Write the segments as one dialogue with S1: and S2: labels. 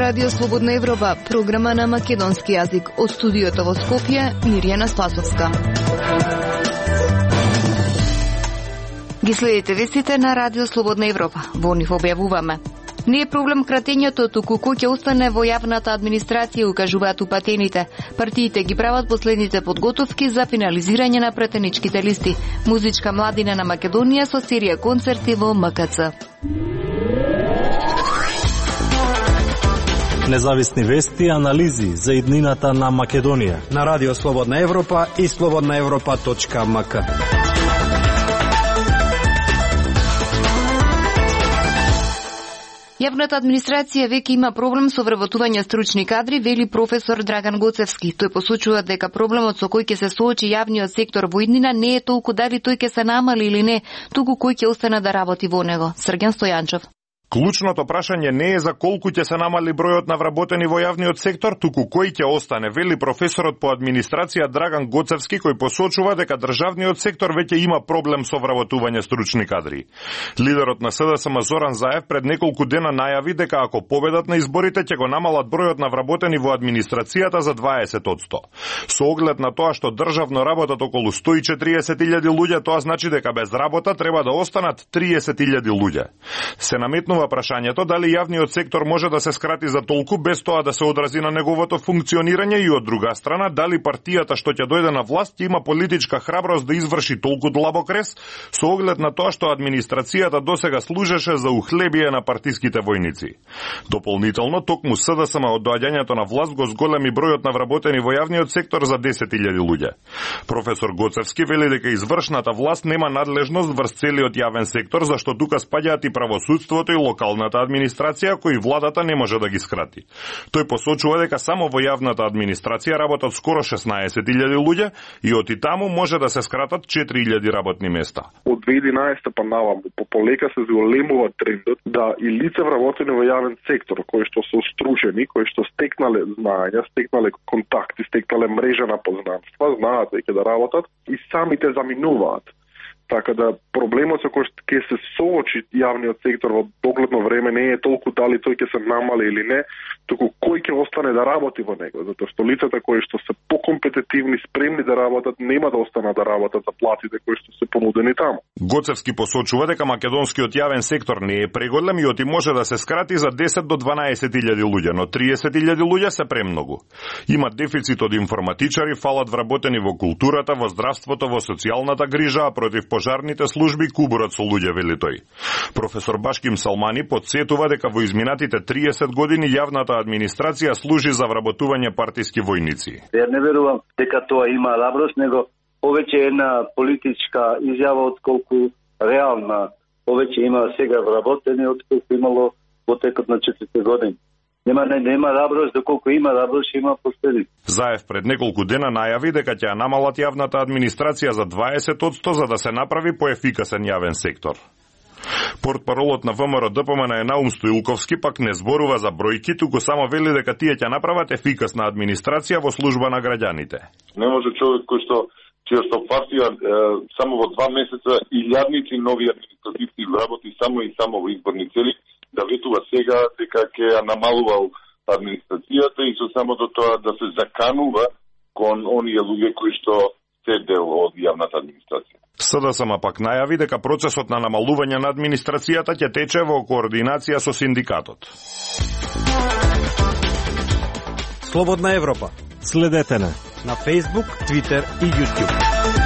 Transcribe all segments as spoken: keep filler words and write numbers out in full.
S1: Радио Слободна Европа, програма на македонски јазик. Од студиото во Скопје, Мирјана Спасовска. Ги следите вестите на Радио Слободна Европа. Во нив објавуваме: не е проблем кратењето, туку кој ќе остане во јавната администрација, укажуваат упатените. Партиите ги прават последните подготовки за финализирање на претеничките листи. Музичка младина на Македонија со серија концерти во М К Ц.
S2: Независни вести и анализи за иднината на Македонија
S3: на Радио Слободна Европа и слободна европа точка м к.
S1: Јавната администрација веќе има проблем со вработување стручни кадри, вели професор Драган Гоцевски. Тој посочува дека проблемот со кој ќе се соочи јавниот сектор во иднина не е толку дали тој ќе се намали или не, туку кој ќе остане да работи во него. Срген Стојанчев.
S4: Клучното прашање не е за колку ќе се намали бројот на вработени во јавниот сектор, туку кој ќе остане, вели професорот по администрација Драган Гоцевски, кој посочува дека државниот сектор веќе има проблем со вработување стручни кадри. Лидерот на С Д С М Зоран Заев пред неколку дена најави дека ако победат на изборите ќе го намалат бројот на вработени во администрацијата за дваесет одсто. Со оглед на тоа што државно работат околу сто и четириесет илјади луѓе, тоа значи дека без работа треба да останат триесет илјади луѓе. Се наметнува прашањето дали јавниот сектор може да се скрати за толку без тоа да се одрази на неговото функционирање и од друга страна дали партијата што ќе дојде на власт има политичка храброст да изврши толку длабок рез со оглед на тоа што администрацијата досега служеше за ухлебие на партиските војници. Дополнително, токму С Д С М од доаѓањето на власт го зголеми бројот на вработени во јавниот сектор за десет илјади луѓе. Професор Гоцевски вели дека извршната власт нема надлежност врз целиот јавен сектор, зашто тука спаѓаат и правосудството и локалната администрација, кои владата не може да ги скрати. Тој посочува дека само во јавната администрација работат скоро шеснаесет илјади луѓе и од и таму може да се скратат четири илјади работни места.
S5: Од две илјади и единаесета па наваму полека се зголемува трендот да и лица вработени во јавен сектор, кои што се стручени, кои што стекнале знаења, стекнале контакти, стекнале мрежа на познанства, знаат веќе да работат и самите заминуваат. Така да проблемот со кој ќе се соочи јавниот сектор во догледно време не е толку дали тој ќе се намали или не, туку кој ќе остане да работи во него, затоа што лицата кои што се покомпетитивни, спремни да работат, нема да останат да работат за платите кои што се понудени таму.
S4: Гоцевски посочува дека македонскиот јавен сектор не е преголем и оти може да се скрати за десет до дванаесет илјади луѓе, но триесет илјади луѓе се премногу. Има дефицит од информатичари, фалат вработени во културата, во здравството, во социјалната грижа, а против пожарните служби кубурат со луѓе, вели тој. Професор Башким Салмани подсетува дека во изминатите триесет години јавната администрација служи за вработување партиски војници.
S6: Ја не верувам дека тоа има раброст, него повеќе една политичка изјава отколку реална. Повеќе има сега вработени отколку имало во текот на четирите години. Нема, не, нема раброст, доколку има раброст, има последици.
S4: Заев пред неколку дена најави дека ќе намалат јавната администрација за дваесет одсто за да се направи поефикасен јавен сектор. Портпаролот на В М Р Д П М Н Наум Стоилковски пак не зборува за бројки, туку само вели дека тие ќе направат ефикасна администрација во служба на граѓаните.
S7: Не може човек кој што чија што партија е, само во два месеца илјадници нови административни работи само и само во изборни цели да ветува сега дека ќе ја намалувал администрацијата и со само до тоа да се заканува кон оние луѓе кои што се дел од јавната администрација.
S4: С Д С М пак најави дека процесот на намалување на администрацијата ќе тече во координација со синдикатот.
S3: Слободна Европа.
S2: Следете на
S3: на Facebook, Twitter и YouTube.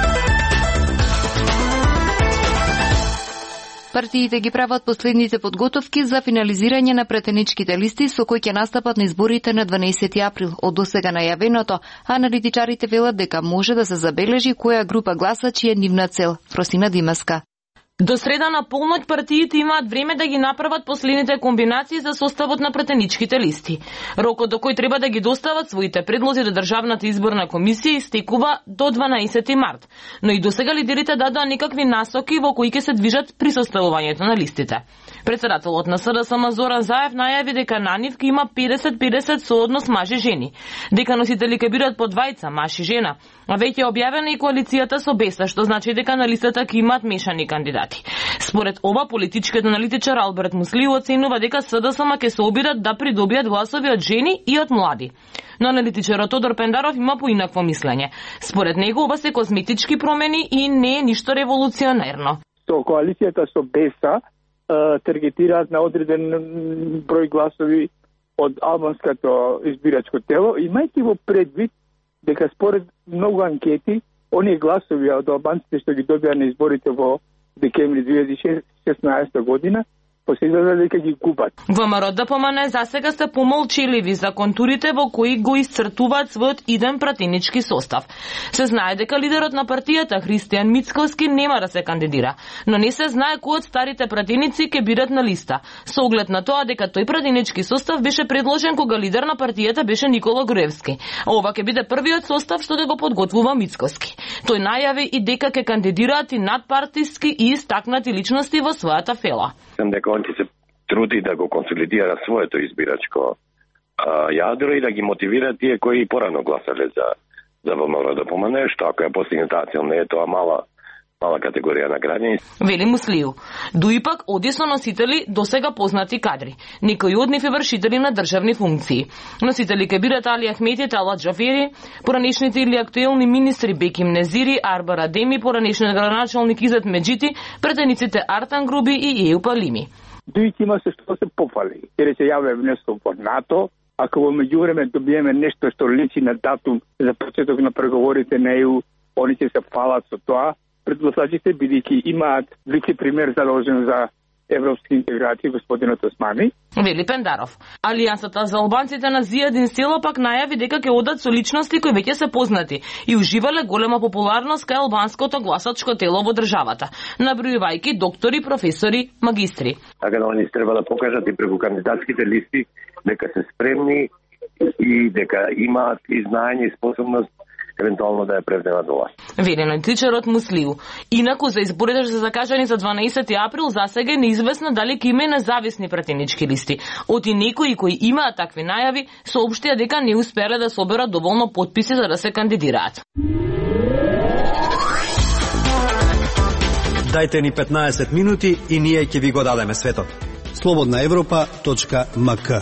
S1: Партиите ги прават последните подготовки за финализирање на претеничките листи со кои ќе настапат на изборите на дванаесети април. Од досега најавеното, аналитичарите велат дека може да се забележи која група гласачи е нивна цел. Фросина Димаска.
S8: До среда на полноќ партиите имаат време да ги направат последните комбинации за составот на претеничките листи. Рокот до кој треба да ги достават своите предлози до Државната изборна комисија истекува до дванаесети март, но и досега лидерите дадоа некакви насоки во кои ќе се движат при составувањето на листите. Председателот на С Д С М Зоран Заев најави дека на нив ќе има педесет педесет сооднос мажи-жени, дека носители ќе бидат по двајца маж и жена, а веќе е објавена и коалицијата со Беса, што значи дека на листата ќе имаат мешани кандидати. кандидати. Според ова, политичкиот аналитичар Алберт Муслиу оценува дека СДСМ ќе се обидат да придобијат гласови од жени и од млади. Но аналитичарот Тодор Пендаров има поинакво мислење. Според него ова се козметички промени и не е ништо револуционерно.
S9: Со коалицијата со БЕСА таргетираат на одреден број гласови од албанското избирачко тело, имајќи во предвид дека според многу анкети, оние гласови од албанците што ги добија на изборите во декември две илјади и шеснаесета година, посејава дека ги губат.
S8: ВМРО ДПМН засега сте помолчеливи за контурите во кои го исцртуваат својот иден пратенички состав. Се знае дека лидерот на партијата Христијан Мицкоски нема да се кандидира, но не се знае кој од старите пратеници ќе бидат на листа, со оглед на тоа дека тој пратенички состав беше предложен кога лидер на партијата беше Никола Груевски. А ова ќе биде првиот состав што да го подготвува Мицкоски. Тој најави и дека ќе кандидираат и надпартиски и истакнати личности во својата фела.
S10: Дека он ќе се труди да го консолидира своето избирачко а, јадро и да ги мотивира тие кои порано гласале за за ВМРО ДПМН, што ако е постигната цел, не е тоа мала мала категорија на граѓани.
S8: Вели Муслиу. Дуипак оди со носители досега познати кадри. Некои од нив е вршители на државни функции. Носители ке бидат Али Ахмети, Талат Джафери, поранешните или актуелни министри Беким Незири, Арбар Адеми, поранешниот градоначалник Изет Меджити, претениците Артан Груби и Ејупа Лими.
S9: Дујќи има се што се пофали, jer се јаве внесо во НАТО, ако во меѓувреме добиеме нешто што личи на датум за почеток на преговорите на Е Ју, они ќе се фалат со тоа. Предгласачите, бидејќи имаат вице-премиер задолжен за европски интеграции, господинот Османи.
S8: Вели Пендаров. Алијансата за албанците на Зијадин Село пак најави дека ќе одат со личности кои веќе се познати и уживале голема популарност кај албанското гласачко тело во државата, набројувајќи доктори, професори, магистри.
S10: Така да они треба да покажат и преку кандидатските листи дека се спремни и дека имаат и знаење и способност евентуално да ја превземат власт.
S8: Вели аналитичарот Муслиу. Инаку за изборите што се закажани за дванаесети април засега е неизвестно дали ќе има независни пратенички листи. Оти некои кои имаат такви најави соопштија дека не успеале да соберат доволно потписи за да се кандидираат.
S3: Дајте ни петнаесет минути и ние ќе ви го дадеме светот.
S11: слободна европа точка ем ка.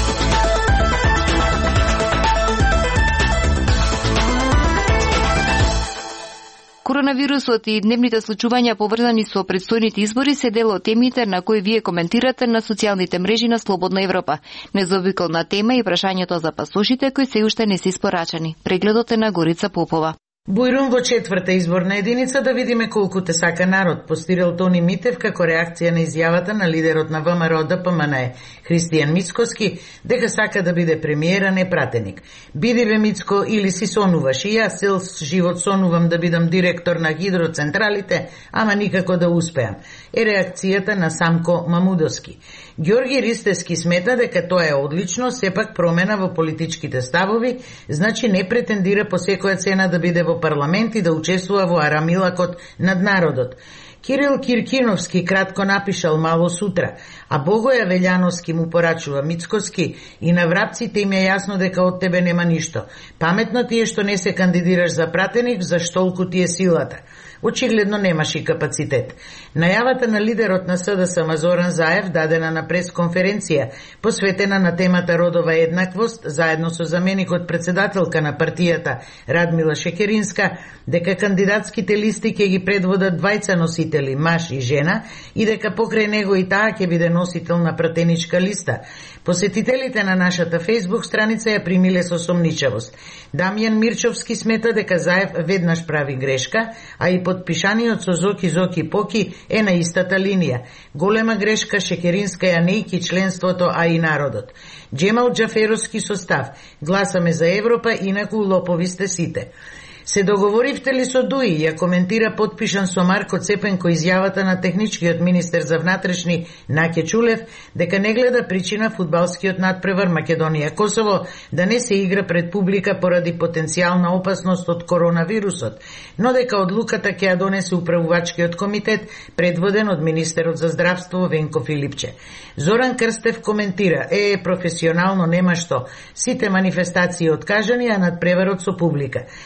S1: Коронавирусот и дневните случувања поврзани со предстојните избори се дел од темите на кои вие коментирате на социјалните мрежи на Слободна Европа. Незобиколна тема и прашањето за пасошите кои се уште не се испорачани. Прегледот е на Горица Попова.
S12: Бујрум во четврта изборна единица да видиме колку те сака народ, постирал Тони Митев како реакција на изјавата на лидерот на ВМРО ДПМН Христијан Мицкоски дека сака да биде премиера, не пратеник. Биди бе Мицко или си сонуваш, и јас цел живот сонувам да бидам директор на гидроцентралите, ама никако да успеам. Е реакцијата на Самко Мамудовски. Ѓорги Ристевски смета дека тоа е одлично, сепак промена во политичките ставови, значи не претендира по секоја цена да биде во парламент и да учествува во арамилакот над народот. Кирил Киркиновски кратко напишал мало сутра, а Богоја Велјановски му порачува Мицкоски и на врапците им е јасно дека од тебе нема ништо. Паметно ти е што не се кандидираш за пратеник, заштолку ти е силата. Очигледно немаш и капацитет. Најавата на лидерот на СДСМ Зоран Заев, дадена на пресконференција, посветена на темата родова еднаквост, заедно со заменикот председателка на партијата Радмила Шекеринска, дека кандидатските листи ќе ги предводат двајца носители, маж и жена, и дека покрај него и таа ќе биде носител на пратеничка листа. Посетителите на нашата Facebook страница ја примиле со сомничавост. Дамјан Мирчовски смета дека Заев веднаш прави грешка, а и подпишаниот со Зоки Зоки Поки е на истата линија. Голема грешка, Шекеринска ја нејки членството, а и народот. Джемал Џаферовски состав. Гласаме за Европа, инаку лопови сте сите. Се договоривте ли со Дуи, ја коментира подпишан со Марко Цепенко изјавата на техничкиот министер за внатрешни Наке Чулев дека не гледа причина фудбалскиот надпревар Македонија-Косово да не се игра пред публика поради потенцијална опасност од коронавирусот, но дека одлуката ќе ја донесе управувачкиот комитет предводен од министерот за здравство Венко Филипче. Зоран Крстев коментира: е, професионално нема што, сите манифестации откажани, а надпреварот со публика. Ацо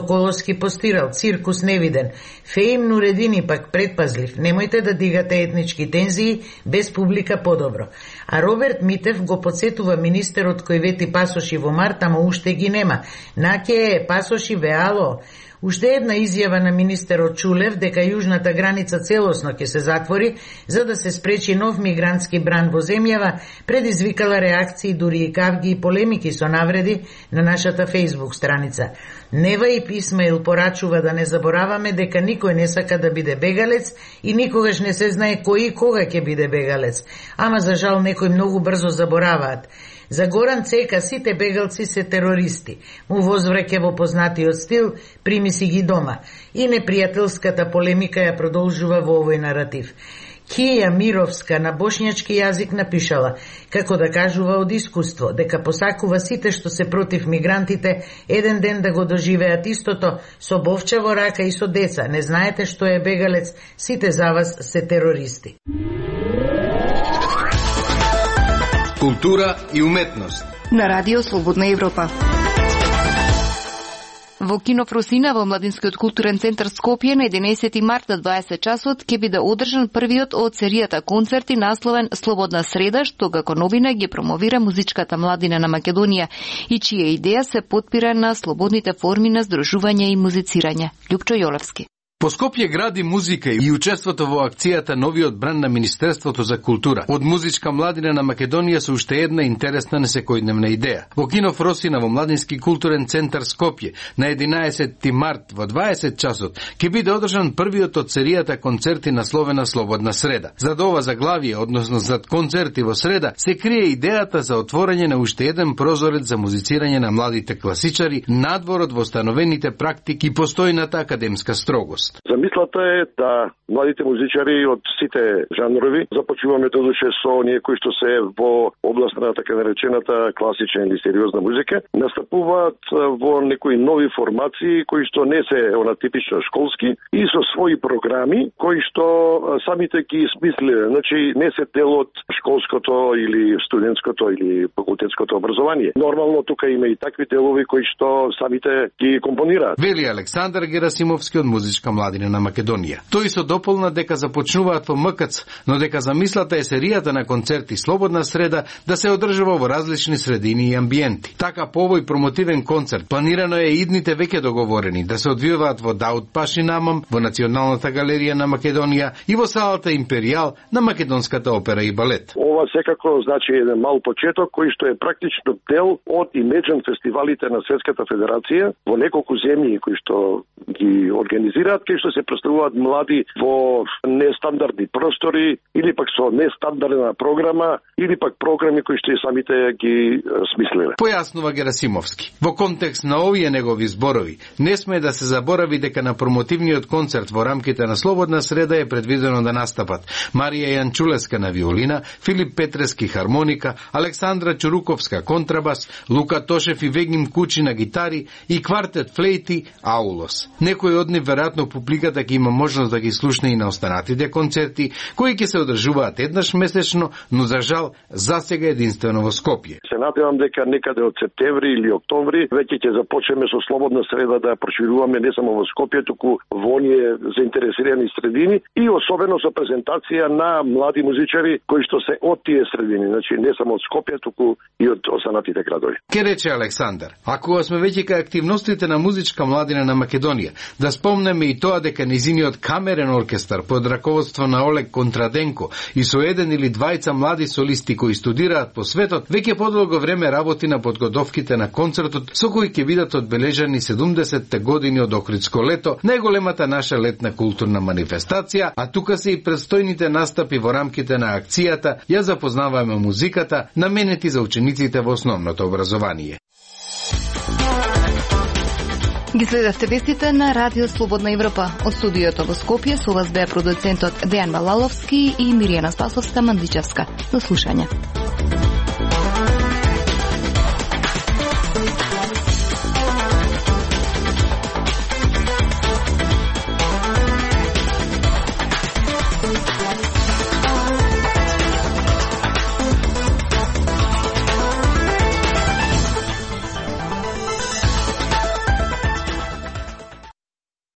S12: Соколовски постирал, циркус невиден, Феим Нуредини пак предпазлив, немојте да дигате етнички тензии, без публика подобро. А Роберт Митев го подсетува министерот кој вети пасоши во март, ама уште ги нема. Наке е, пасоши веало. Уште една изјава на министерот Чулев дека јужната граница целосно ќе се затвори за да се спречи нов мигрантски бран во земјава, предизвикала реакции, дури и кавги и полемики со навреди на нашата Facebook страница. Нева и Исмаил порачува да не забораваме дека никој не сака да биде бегалец и никогаш не се знае кој и кога ќе биде бегалец. Ама за жал некои многу брзо забораваат. За Горан Цека сите бегалци се терористи. Му возвраќа во познатиот стил, прими си ги дома. И непријателската полемика ја продолжува во овој наратив. Кија Мировска на бошњачки јазик напишала, како да кажува од искуство, дека посакува сите што се против мигрантите еден ден да го доживеат истото со бовча во рака и со деца. Не знаете што е бегалец, сите за вас се терористи.
S13: Култура и уметност
S1: на Радио Слободна Европа. Во Кино Фросина во Младинскиот културен центар Скопје на единаесети март на дваесет часот ќе биде одржан првиот од серијата концерти насловен Слободна среда, што како новина ги промовира музичката младина на Македонија и чија идеја се потпира на слободните форми на здружување и музицирање. Љупчо Јолевски.
S13: По Скопје гради музика и учеството во акцијата новиот бранд на Министерството за култура. Од музичка младина на Македонија со уште една интересна несекојдневна идеја. Во Кино Фросина во Младински културен центар Скопје на единаесети март во дваесет часот ќе биде одржан првиот од серијата концерти насловена Слободна среда. Зад ова заглавие, односно зад концерти во среда, се крие идејата за отворање на уште еден прозорец за музицирање на младите класичари надвор од востановените практики и постојната академска строгост.
S14: Замислата е да младите музичари од сите жанрови, започнуваме додуше со оние кои што се во област на така наречената класична или сериозна музика, настапуваат во некои нови формации кои што не се она типично школски и со своји програми кои што самите ги смислиле, значи не се дел од школското или студентското или факултетското образование. Нормално тука има и такви делови кои што самите ги компонираат.
S13: Вели Александар Герасимовски од музичка младина на Македонија. Тој со дополна дека започнуваат во МКЦ, но дека замислата е серијата на концерти Слободна среда да се одржува во различни средини и амбиенти. Така по овој промотивен концерт планирано е идните веќе договорени да се одвиваат во Даут Паши Намам, во Националната галерија на Македонија и во салата Империјал на Македонската опера и балет.
S14: Ова секако значи еден мал почеток кој што е практично дел од имеджен фестивалите на Светската федерација во неколку земји кои што ги организираат, кај што се представуваат млади во нестандардни простори или пак со нестандардна програма или пак програми кои што и самите ги смислиле.
S13: Појаснува Герасимовски. Во контекст на овие негови зборови, не сме да се заборави дека на промотивниот концерт во рамките на Слободна среда е предвидено да настапат Марија Јанчулеска на виолина, Филип Петрески хармоника, Александра Чуруковска контрабас, Лука Тошев и Вегим Кучи на гитари и квартет флејти Аулос. Некои од нив веројатно публиката ќе има можност да ги слушне и на останатите концерти, кои ќе се одржуваат еднаш месечно, но за жал засега единствено во Скопје.
S14: Се надевам дека некаде од септември или октомври веќе ќе започнеме со Слободна среда да прошируваме не само во Скопје, туку во оние заинтересирани средини и особено со презентација на млади музичари кои што се од тие средини, значи не само од Скопје, туку и од останатите градови.
S13: Ке рече Александар, ако сме веќе кај активностите на музичка младина на Македонија, да спомнеме и тоа дека низиниот камерен оркестар под раководство на Олег Контраденко и со еден или двајца млади солисти кои студираат по светот, веќе подолго време работи на подготовките на концертот со кои ќе бидат одбележани седумдесетте години од Охридско лето, најголемата наша летна културна манифестација, а тука се и предстојните настапи во рамките на акцијата ја запознаваме музиката наменети за учениците во основното образование.
S1: Ги следевте вестите на Радио Слободна Европа. Од студиото во Скопје со вас беа продуцентот Дејан Балаловски и Миријана Спасовска Мандичевска. До слушање.